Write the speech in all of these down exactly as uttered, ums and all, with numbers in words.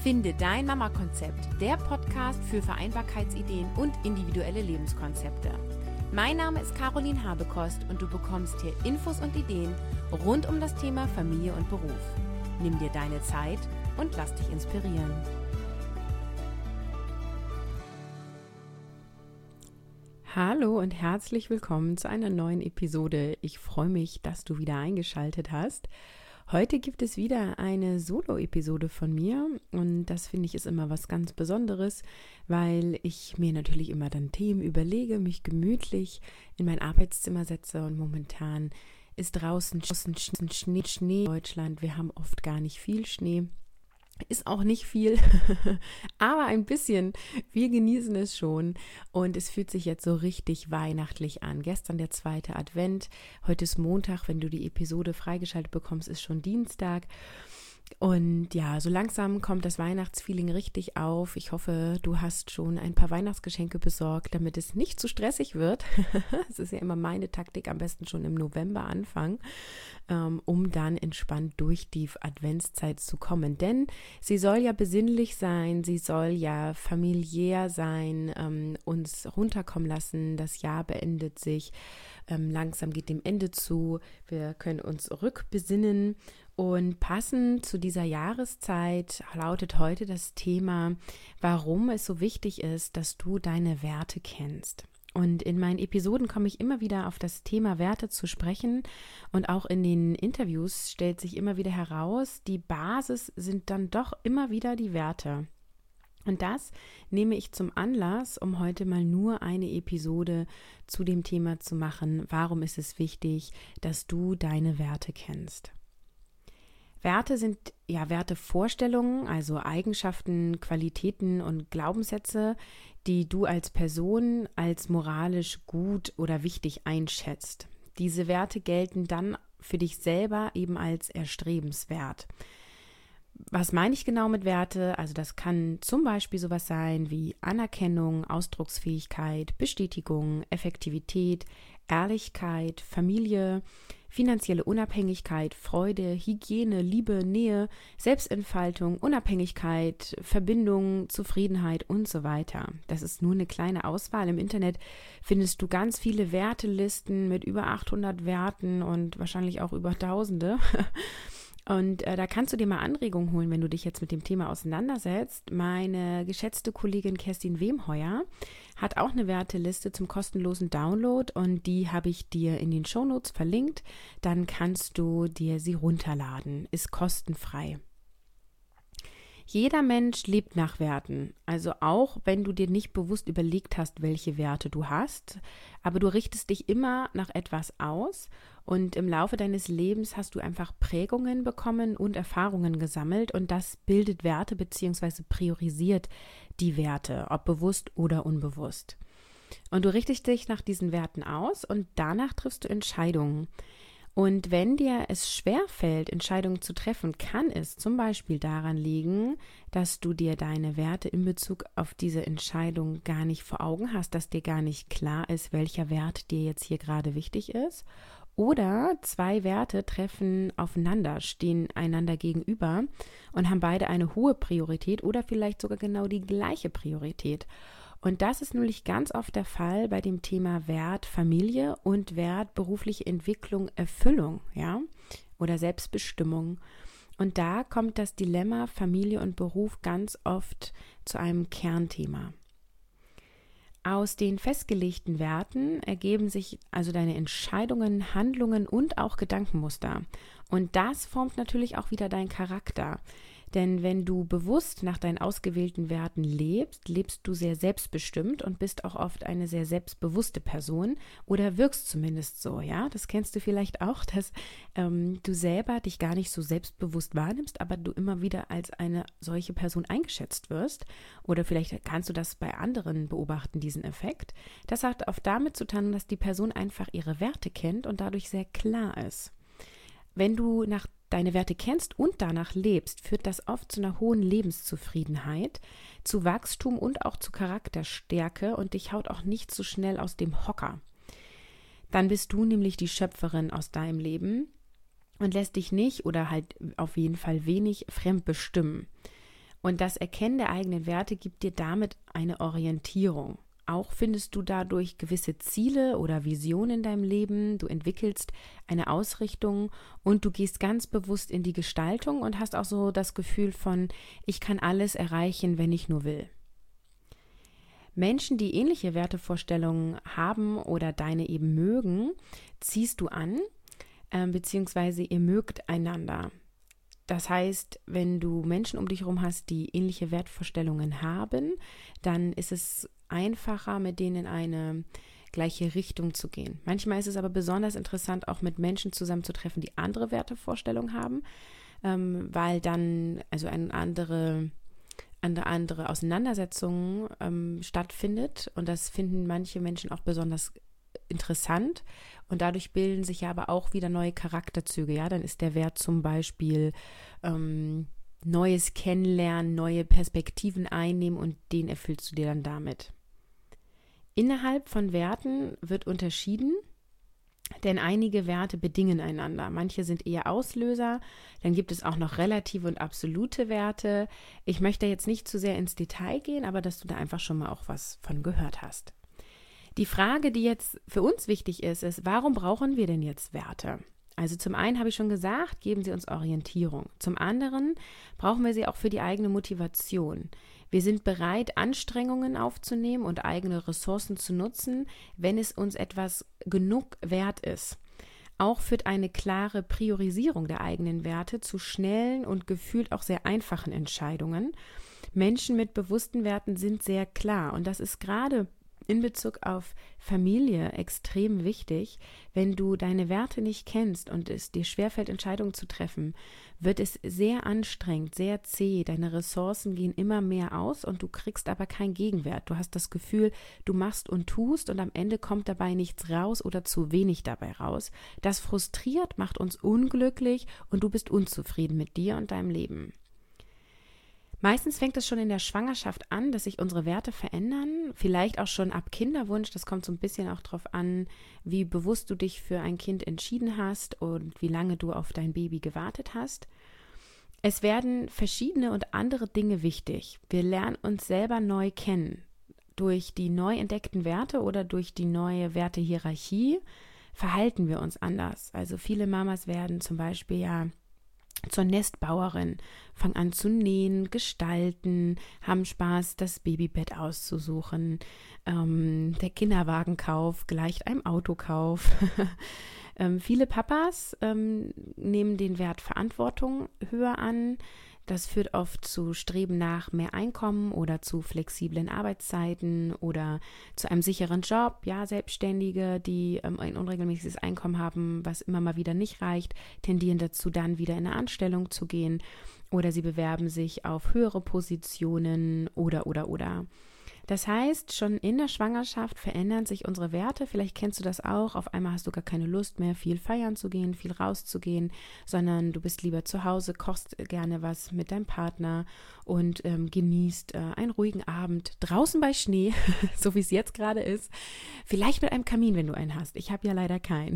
Finde dein Mama-Konzept, der Podcast für Vereinbarkeitsideen und individuelle Lebenskonzepte. Mein Name ist Caroline Habekost und du bekommst hier Infos und Ideen rund um das Thema Familie und Beruf. Nimm dir deine Zeit und lass dich inspirieren. Hallo und herzlich willkommen zu einer neuen Episode. Ich freue mich, dass du wieder eingeschaltet hast. Heute gibt es wieder eine Solo-Episode von mir und das finde ich ist immer was ganz Besonderes, weil ich mir natürlich immer dann Themen überlege, mich gemütlich in mein Arbeitszimmer setze und momentan ist draußen Schnee, Schnee in Deutschland. Wir haben oft gar nicht viel Schnee. Ist auch nicht viel, aber ein bisschen. Wir genießen es schon und es fühlt sich jetzt so richtig weihnachtlich an. Gestern der zweite Advent, heute ist Montag, wenn du die Episode freigeschaltet bekommst, ist schon Dienstag. Und ja, so langsam kommt das Weihnachtsfeeling richtig auf. Ich hoffe, du hast schon ein paar Weihnachtsgeschenke besorgt, damit es nicht zu stressig wird. Das ist ja immer meine Taktik, am besten schon im November anfangen, um dann entspannt durch die Adventszeit zu kommen. Denn sie soll ja besinnlich sein, sie soll ja familiär sein, uns runterkommen lassen. Das Jahr beendet sich, langsam geht dem Ende zu. Wir können uns rückbesinnen. Und passend zu dieser Jahreszeit lautet heute das Thema, warum es so wichtig ist, dass du deine Werte kennst. Und in meinen Episoden komme ich immer wieder auf das Thema Werte zu sprechen und auch in den Interviews stellt sich immer wieder heraus, die Basis sind dann doch immer wieder die Werte. Und das nehme ich zum Anlass, um heute mal nur eine Episode zu dem Thema zu machen, warum ist es wichtig, dass du deine Werte kennst. Werte sind ja Wertevorstellungen, also Eigenschaften, Qualitäten und Glaubenssätze, die du als Person als moralisch gut oder wichtig einschätzt. Diese Werte gelten dann für dich selber eben als erstrebenswert. Was meine ich genau mit Werte? Also das kann zum Beispiel sowas sein wie Anerkennung, Ausdrucksfähigkeit, Bestätigung, Effektivität, Ehrlichkeit, Familie, finanzielle Unabhängigkeit, Freude, Hygiene, Liebe, Nähe, Selbstentfaltung, Unabhängigkeit, Verbindung, Zufriedenheit und so weiter. Das ist nur eine kleine Auswahl. Im Internet findest du ganz viele Wertelisten mit über achthundert Werten und wahrscheinlich auch über Tausende. Und äh, da kannst du dir mal Anregungen holen, wenn du dich jetzt mit dem Thema auseinandersetzt. Meine geschätzte Kollegin Kerstin Wemheuer hat auch eine Werteliste zum kostenlosen Download und die habe ich dir in den Shownotes verlinkt. Dann kannst du dir sie runterladen. Ist kostenfrei. Jeder Mensch lebt nach Werten, also auch wenn du dir nicht bewusst überlegt hast, welche Werte du hast, aber du richtest dich immer nach etwas aus und im Laufe deines Lebens hast du einfach Prägungen bekommen und Erfahrungen gesammelt und das bildet Werte bzw. priorisiert die Werte, ob bewusst oder unbewusst. Und du richtest dich nach diesen Werten aus und danach triffst du Entscheidungen. Und wenn dir es schwerfällt, Entscheidungen zu treffen, kann es zum Beispiel daran liegen, dass du dir deine Werte in Bezug auf diese Entscheidung gar nicht vor Augen hast, dass dir gar nicht klar ist, welcher Wert dir jetzt hier gerade wichtig ist. Oder zwei Werte treffen aufeinander, stehen einander gegenüber und haben beide eine hohe Priorität oder vielleicht sogar genau die gleiche Priorität. Und das ist nämlich ganz oft der Fall bei dem Thema Wert Familie und Wert berufliche Entwicklung, Erfüllung, ja, oder Selbstbestimmung. Und da kommt das Dilemma Familie und Beruf ganz oft zu einem Kernthema. Aus den festgelegten Werten ergeben sich also deine Entscheidungen, Handlungen und auch Gedankenmuster. Und das formt natürlich auch wieder deinen Charakter. Denn wenn du bewusst nach deinen ausgewählten Werten lebst, lebst du sehr selbstbestimmt und bist auch oft eine sehr selbstbewusste Person oder wirkst zumindest so, ja. Das kennst du vielleicht auch, dass ähm, du selber dich gar nicht so selbstbewusst wahrnimmst, aber du immer wieder als eine solche Person eingeschätzt wirst. Oder vielleicht kannst du das bei anderen beobachten, diesen Effekt. Das hat oft damit zu tun, dass die Person einfach ihre Werte kennt und dadurch sehr klar ist. Wenn du nach deine Werte kennst und danach lebst, führt das oft zu einer hohen Lebenszufriedenheit, zu Wachstum und auch zu Charakterstärke und dich haut auch nicht so schnell aus dem Hocker. Dann bist du nämlich die Schöpferin aus deinem Leben und lässt dich nicht oder halt auf jeden Fall wenig fremd bestimmen. Und das Erkennen der eigenen Werte gibt dir damit eine Orientierung. Auch findest du dadurch gewisse Ziele oder Visionen in deinem Leben. Du entwickelst eine Ausrichtung und du gehst ganz bewusst in die Gestaltung und hast auch so das Gefühl von, ich kann alles erreichen, wenn ich nur will. Menschen, die ähnliche Wertevorstellungen haben oder deine eben mögen, ziehst du an, äh, beziehungsweise ihr mögt einander. Das heißt, wenn du Menschen um dich herum hast, die ähnliche Wertvorstellungen haben, dann ist es einfacher, mit denen in eine gleiche Richtung zu gehen. Manchmal ist es aber besonders interessant, auch mit Menschen zusammenzutreffen, die andere Wertevorstellungen haben, ähm, weil dann also eine andere, eine andere Auseinandersetzung ähm, stattfindet. Und das finden manche Menschen auch besonders interessant. Und dadurch bilden sich ja aber auch wieder neue Charakterzüge. Ja, dann ist der Wert zum Beispiel ähm, neues Kennenlernen, neue Perspektiven einnehmen und den erfüllst du dir dann damit. Innerhalb von Werten wird unterschieden, denn einige Werte bedingen einander. Manche sind eher Auslöser, dann gibt es auch noch relative und absolute Werte. Ich möchte jetzt nicht zu sehr ins Detail gehen, aber dass du da einfach schon mal auch was von gehört hast. Die Frage, die jetzt für uns wichtig ist, ist, warum brauchen wir denn jetzt Werte? Also zum einen habe ich schon gesagt, geben sie uns Orientierung. Zum anderen brauchen wir sie auch für die eigene Motivation. Wir sind bereit, Anstrengungen aufzunehmen und eigene Ressourcen zu nutzen, wenn es uns etwas genug wert ist. Auch führt eine klare Priorisierung der eigenen Werte zu schnellen und gefühlt auch sehr einfachen Entscheidungen. Menschen mit bewussten Werten sind sehr klar und das ist gerade in Bezug auf Familie extrem wichtig. Wenn du deine Werte nicht kennst und es dir schwerfällt, Entscheidungen zu treffen, wird es sehr anstrengend, sehr zäh. Deine Ressourcen gehen immer mehr aus und du kriegst aber keinen Gegenwert. Du hast das Gefühl, du machst und tust und am Ende kommt dabei nichts raus oder zu wenig dabei raus. Das frustriert, macht uns unglücklich und du bist unzufrieden mit dir und deinem Leben. Meistens fängt es schon in der Schwangerschaft an, dass sich unsere Werte verändern, vielleicht auch schon ab Kinderwunsch. Das kommt so ein bisschen auch darauf an, wie bewusst du dich für ein Kind entschieden hast und wie lange du auf dein Baby gewartet hast. Es werden verschiedene und andere Dinge wichtig. Wir lernen uns selber neu kennen. Durch die neu entdeckten Werte oder durch die neue Wertehierarchie verhalten wir uns anders. Also viele Mamas werden zum Beispiel ja zur Nestbauerin, fangen an zu nähen, gestalten, haben Spaß, das Babybett auszusuchen. Ähm, der Kinderwagenkauf gleicht einem Autokauf. ähm, viele Papas ähm, nehmen den Wert Verantwortung höher an. Das führt oft zu Streben nach mehr Einkommen oder zu flexiblen Arbeitszeiten oder zu einem sicheren Job. Ja, Selbstständige, die ähm, ein unregelmäßiges Einkommen haben, was immer mal wieder nicht reicht, tendieren dazu, dann wieder in eine Anstellung zu gehen oder sie bewerben sich auf höhere Positionen oder, oder, oder. Das heißt, schon in der Schwangerschaft verändern sich unsere Werte. Vielleicht kennst du das auch. Auf einmal hast du gar keine Lust mehr, viel feiern zu gehen, viel rauszugehen, sondern du bist lieber zu Hause, kochst gerne was mit deinem Partner und ähm, genießt äh, einen ruhigen Abend draußen bei Schnee, so wie es jetzt gerade ist. Vielleicht mit einem Kamin, wenn du einen hast. Ich habe ja leider keinen.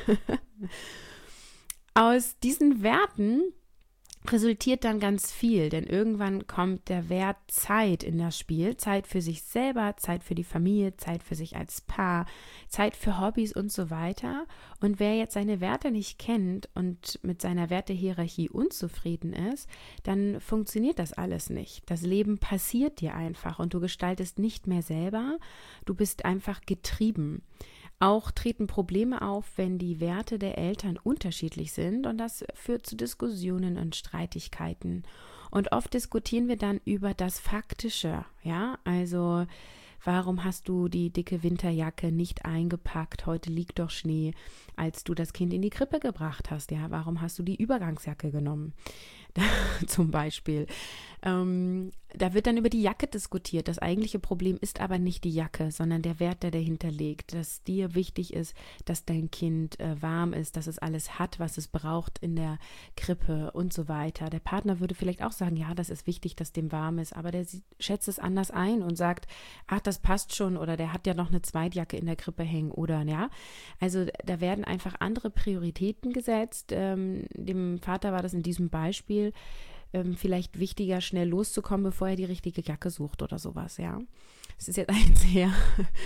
Aus diesen Werten resultiert dann ganz viel, denn irgendwann kommt der Wert Zeit in das Spiel. Zeit für sich selber, Zeit für die Familie, Zeit für sich als Paar, Zeit für Hobbys und so weiter. Und wer jetzt seine Werte nicht kennt und mit seiner Wertehierarchie unzufrieden ist, dann funktioniert das alles nicht. Das Leben passiert dir einfach und du gestaltest nicht mehr selber. Du bist einfach getrieben. Auch treten Probleme auf, wenn die Werte der Eltern unterschiedlich sind und das führt zu Diskussionen und Streitigkeiten. Und oft diskutieren wir dann über das Faktische, ja, also warum hast du die dicke Winterjacke nicht eingepackt, heute liegt doch Schnee, als du das Kind in die Krippe gebracht hast, ja, warum hast du die Übergangsjacke genommen? Zum Beispiel. Ähm, da wird dann über die Jacke diskutiert. Das eigentliche Problem ist aber nicht die Jacke, sondern der Wert, der dahinter liegt. Dass dir wichtig ist, dass dein Kind äh, warm ist, dass es alles hat, was es braucht in der Krippe und so weiter. Der Partner würde vielleicht auch sagen, ja, das ist wichtig, dass dem warm ist, aber der sieht, schätzt es anders ein und sagt, ach, das passt schon oder der hat ja noch eine Zweitjacke in der Krippe hängen oder, ja. Also da werden einfach andere Prioritäten gesetzt. Ähm, dem Vater war das in diesem Beispiel ähm, vielleicht wichtiger, schnell loszukommen, bevor er die richtige Jacke sucht oder sowas, ja. Es ist jetzt ein sehr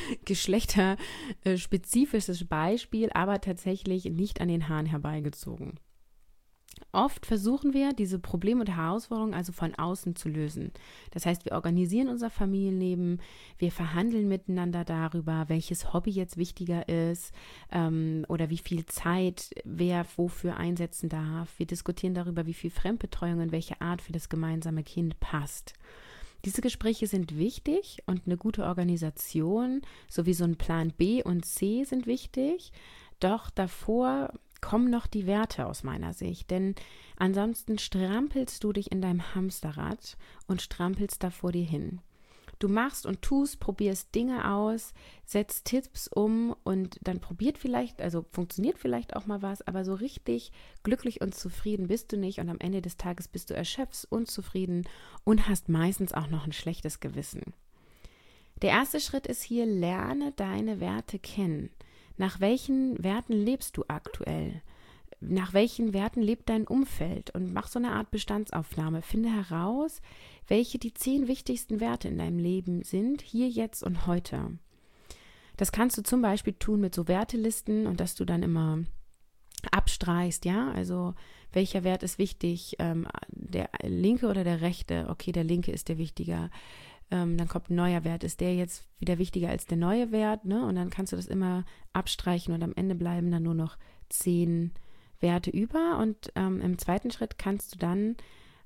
geschlechterspezifisches Beispiel, aber tatsächlich nicht an den Haaren herbeigezogen. Oft versuchen wir, diese Probleme und Herausforderungen also von außen zu lösen. Das heißt, wir organisieren unser Familienleben, wir verhandeln miteinander darüber, welches Hobby jetzt wichtiger ist ähm, oder wie viel Zeit wer wofür einsetzen darf. Wir diskutieren darüber, wie viel Fremdbetreuung und welche Art für das gemeinsame Kind passt. Diese Gespräche sind wichtig und eine gute Organisation sowie so ein Plan B und C sind wichtig, doch davor kommen noch die Werte aus meiner Sicht, denn ansonsten strampelst du dich in deinem Hamsterrad und strampelst da vor dir hin. Du machst und tust, probierst Dinge aus, setzt Tipps um und dann probiert vielleicht, also funktioniert vielleicht auch mal was, aber so richtig glücklich und zufrieden bist du nicht und am Ende des Tages bist du erschöpft, unzufrieden und hast meistens auch noch ein schlechtes Gewissen. Der erste Schritt ist hier, lerne deine Werte kennen. Nach welchen Werten lebst du aktuell? Nach welchen Werten lebt dein Umfeld? Und mach so eine Art Bestandsaufnahme. Finde heraus, welche die zehn wichtigsten Werte in deinem Leben sind, hier, jetzt und heute. Das kannst du zum Beispiel tun mit so Wertelisten und dass du dann immer abstreichst, ja, also welcher Wert ist wichtig, ähm, der linke oder der rechte? Okay, der linke ist der wichtiger. Ähm, dann kommt ein neuer Wert, ist der jetzt wieder wichtiger als der neue Wert, ne? Und dann kannst du das immer abstreichen und am Ende bleiben dann nur noch zehn Werte über und ähm, im zweiten Schritt kannst du dann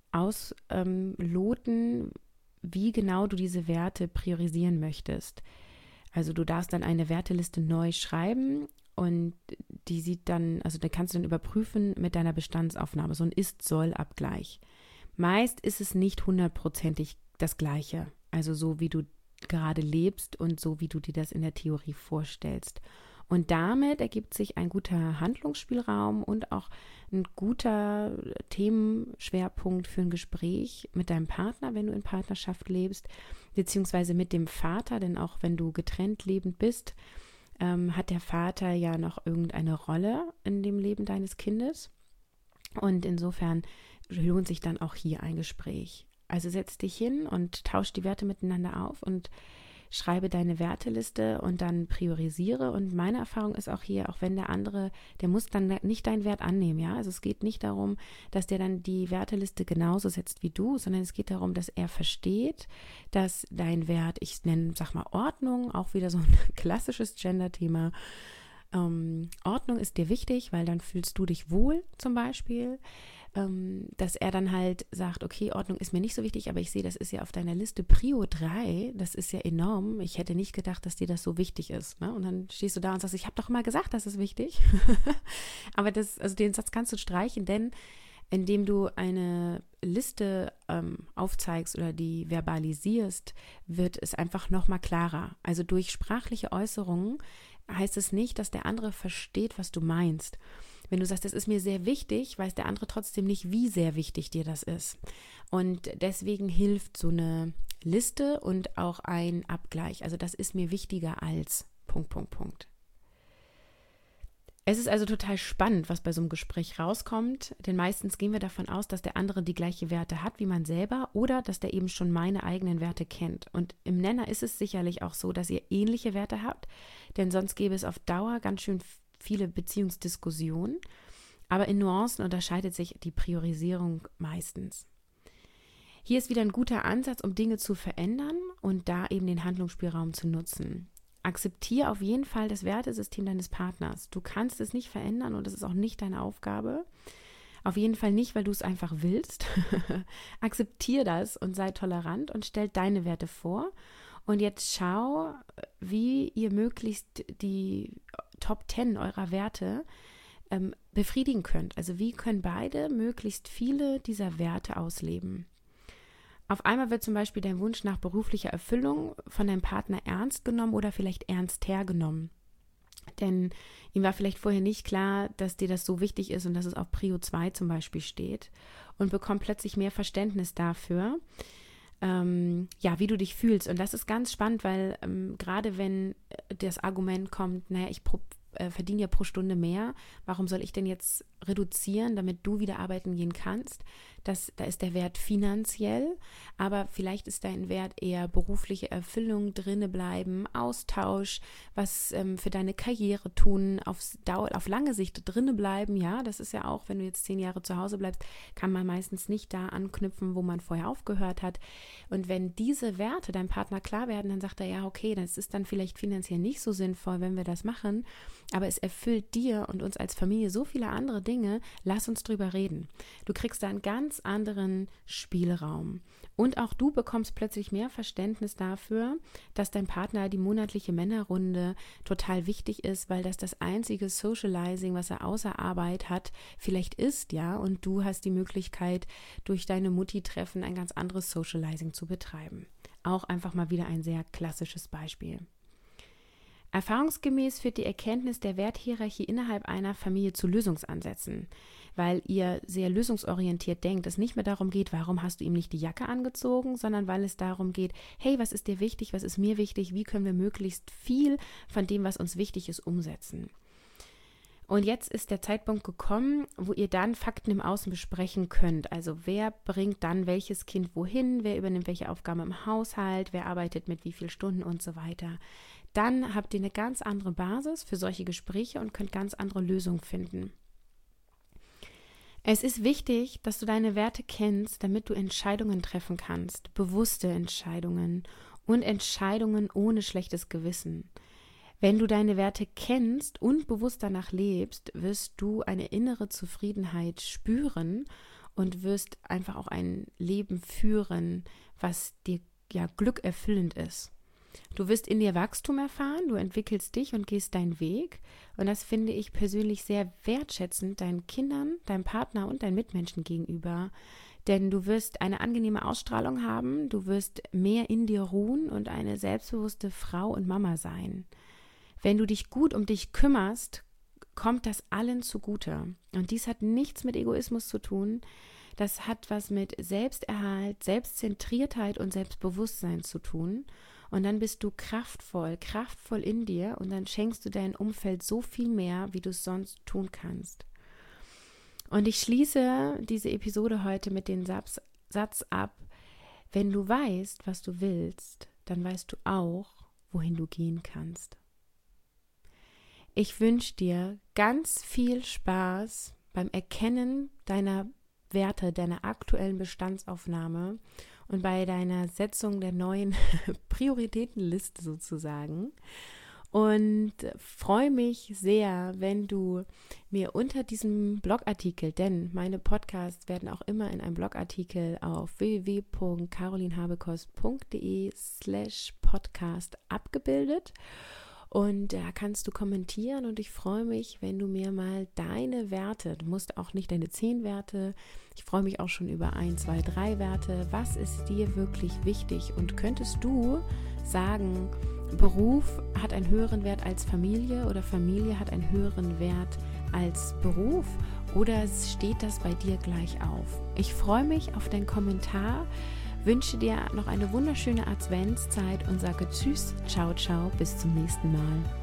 ausloten, ähm, wie genau du diese Werte priorisieren möchtest. Also du darfst dann eine Werteliste neu schreiben und die sieht dann, also da kannst du dann überprüfen mit deiner Bestandsaufnahme, so ein Ist-Soll-Abgleich. Meist ist es nicht hundertprozentig das Gleiche. Also so, wie du gerade lebst und so, wie du dir das in der Theorie vorstellst. Und damit ergibt sich ein guter Handlungsspielraum und auch ein guter Themenschwerpunkt für ein Gespräch mit deinem Partner, wenn du in Partnerschaft lebst, beziehungsweise mit dem Vater, denn auch wenn du getrennt lebend bist, ähm, hat der Vater ja noch irgendeine Rolle in dem Leben deines Kindes. Und insofern lohnt sich dann auch hier ein Gespräch. Also setz dich hin und tausch die Werte miteinander auf und schreibe deine Werteliste und dann priorisiere. Und meine Erfahrung ist auch hier, auch wenn der andere, der muss dann nicht deinen Wert annehmen, ja. Also es geht nicht darum, dass der dann die Werteliste genauso setzt wie du, sondern es geht darum, dass er versteht, dass dein Wert, ich nenne, sag mal, Ordnung, auch wieder so ein klassisches Gender-Thema, ähm, Ordnung ist dir wichtig, weil dann fühlst du dich wohl zum Beispiel. Dass er dann halt sagt, okay, Ordnung ist mir nicht so wichtig, aber ich sehe, das ist ja auf deiner Liste Prio drei, das ist ja enorm. Ich hätte nicht gedacht, dass dir das so wichtig ist. Ne? Und dann stehst du da und sagst, ich habe doch immer gesagt, das ist wichtig. Aber das, also den Satz kannst du streichen, denn indem du eine Liste ähm, aufzeigst oder die verbalisierst, wird es einfach nochmal klarer. Also durch sprachliche Äußerungen heißt es nicht, dass der andere versteht, was du meinst. Wenn du sagst, das ist mir sehr wichtig, weiß der andere trotzdem nicht, wie sehr wichtig dir das ist. Und deswegen hilft so eine Liste und auch ein Abgleich. Also das ist mir wichtiger als Punkt, Punkt, Punkt. Es ist also total spannend, was bei so einem Gespräch rauskommt, denn meistens gehen wir davon aus, dass der andere die gleiche Werte hat wie man selber oder dass der eben schon meine eigenen Werte kennt. Und im Nenner ist es sicherlich auch so, dass ihr ähnliche Werte habt, denn sonst gäbe es auf Dauer ganz schön viele Beziehungsdiskussionen, aber in Nuancen unterscheidet sich die Priorisierung meistens. Hier ist wieder ein guter Ansatz, um Dinge zu verändern und da eben den Handlungsspielraum zu nutzen. Akzeptiere auf jeden Fall das Wertesystem deines Partners. Du kannst es nicht verändern und das ist auch nicht deine Aufgabe. Auf jeden Fall nicht, weil du es einfach willst. Akzeptiere das und sei tolerant und stell deine Werte vor. Und jetzt schau, wie ihr möglichst die Top zehn eurer Werte ähm, befriedigen könnt. Also wie können beide möglichst viele dieser Werte ausleben. Auf einmal wird zum Beispiel dein Wunsch nach beruflicher Erfüllung von deinem Partner ernst genommen oder vielleicht ernster genommen. Denn ihm war vielleicht vorher nicht klar, dass dir das so wichtig ist und dass es auf Prio zwei zum Beispiel steht und bekommt plötzlich mehr Verständnis dafür, ähm, ja, wie du dich fühlst. Und das ist ganz spannend, weil ähm, gerade wenn das Argument kommt, naja, ich pro- äh, verdiene ja pro Stunde mehr. Warum soll ich denn jetzt reduzieren, damit du wieder arbeiten gehen kannst? Das, da ist der Wert finanziell, aber vielleicht ist dein Wert eher berufliche Erfüllung, drinne bleiben, Austausch, was ähm, für deine Karriere tun, auf, Dauer, auf lange Sicht drinne bleiben. Ja, das ist ja auch, wenn du jetzt zehn Jahre zu Hause bleibst, kann man meistens nicht da anknüpfen, wo man vorher aufgehört hat. Und wenn diese Werte deinem Partner klar werden, dann sagt er, ja, okay, das ist dann vielleicht finanziell nicht so sinnvoll, wenn wir das machen, aber es erfüllt dir und uns als Familie so viele andere Dinge, lass uns drüber reden. Du kriegst da einen ganz anderen Spielraum. Und auch du bekommst plötzlich mehr Verständnis dafür, dass dein Partner die monatliche Männerrunde total wichtig ist, weil das das einzige Socializing, was er außer Arbeit hat, vielleicht ist, ja, und du hast die Möglichkeit, durch deine Mutti-Treffen ein ganz anderes Socializing zu betreiben. Auch einfach mal wieder ein sehr klassisches Beispiel. Erfahrungsgemäß führt die Erkenntnis der Werthierarchie innerhalb einer Familie zu Lösungsansätzen, weil ihr sehr lösungsorientiert denkt, es nicht mehr darum geht, warum hast du ihm nicht die Jacke angezogen, sondern weil es darum geht, hey, was ist dir wichtig, was ist mir wichtig, wie können wir möglichst viel von dem, was uns wichtig ist, umsetzen. Und jetzt ist der Zeitpunkt gekommen, wo ihr dann Fakten im Außen besprechen könnt. Also wer bringt dann welches Kind wohin, wer übernimmt welche Aufgaben im Haushalt, wer arbeitet mit wie vielen Stunden und so weiter. Dann habt ihr eine ganz andere Basis für solche Gespräche und könnt ganz andere Lösungen finden. Es ist wichtig, dass du deine Werte kennst, damit du Entscheidungen treffen kannst, bewusste Entscheidungen und Entscheidungen ohne schlechtes Gewissen. Wenn du deine Werte kennst und bewusst danach lebst, wirst du eine innere Zufriedenheit spüren und wirst einfach auch ein Leben führen, was dir ja glückerfüllend ist. Du wirst in dir Wachstum erfahren, du entwickelst dich und gehst deinen Weg. Und das finde ich persönlich sehr wertschätzend deinen Kindern, deinem Partner und deinen Mitmenschen gegenüber. Denn du wirst eine angenehme Ausstrahlung haben, du wirst mehr in dir ruhen und eine selbstbewusste Frau und Mama sein. Wenn du dich gut um dich kümmerst, kommt das allen zugute. Und dies hat nichts mit Egoismus zu tun. Das hat was mit Selbsterhalt, Selbstzentriertheit und Selbstbewusstsein zu tun. Und dann bist du kraftvoll, kraftvoll in dir und dann schenkst du deinem Umfeld so viel mehr, wie du es sonst tun kannst. Und ich schließe diese Episode heute mit dem Satz, Satz ab: Wenn du weißt, was du willst, dann weißt du auch, wohin du gehen kannst. Ich wünsche dir ganz viel Spaß beim Erkennen deiner Werte, deiner aktuellen Bestandsaufnahme und bei deiner Setzung der neuen Prioritätenliste sozusagen. Und freue mich sehr, wenn du mir unter diesem Blogartikel, denn meine Podcasts werden auch immer in einem Blogartikel auf w w w punkt carolinhabekost punkt de slash podcast abgebildet. Und da kannst du kommentieren und ich freue mich, wenn du mir mal deine Werte, du musst auch nicht deine zehn Werte, ich freue mich auch schon über ein, zwei, drei Werte. Was ist dir wirklich wichtig? Und könntest du sagen, Beruf hat einen höheren Wert als Familie oder Familie hat einen höheren Wert als Beruf? Oder steht das bei dir gleich auf? Ich freue mich auf deinen Kommentar. Wünsche dir noch eine wunderschöne Adventszeit und sage Tschüss, ciao, ciao, bis zum nächsten Mal.